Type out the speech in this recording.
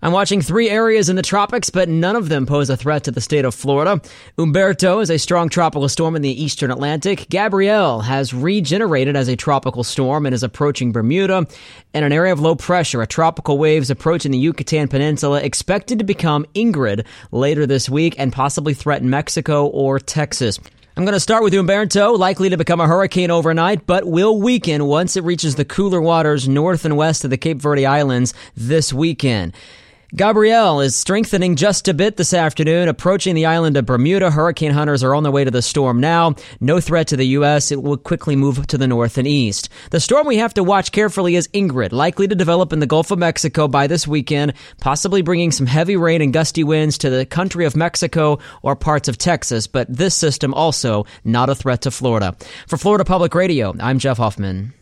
I'm watching 3 areas in the tropics, but none of them pose a threat to the state of Florida. Umberto is a strong tropical storm in the eastern Atlantic. Gabrielle has regenerated as a tropical storm and is approaching Bermuda. And an area of low pressure, a tropical wave is approaching the Yucatan Peninsula, expected to become Ingrid later this week and possibly threaten Mexico or Texas. I'm going to start with Umberto, likely to become a hurricane overnight, but will weaken once it reaches the cooler waters north and west of the Cape Verde Islands this weekend. Gabrielle is strengthening just a bit this afternoon, approaching the island of Bermuda. Hurricane hunters are on their way to the storm now. No threat to the U.S. It will quickly move to the north and east. The storm we have to watch carefully is Ingrid, likely to develop in the Gulf of Mexico by this weekend, possibly bringing some heavy rain and gusty winds to the country of Mexico or parts of Texas. But this system also not a threat to Florida. For Florida Public Radio, I'm Jeff Hoffman.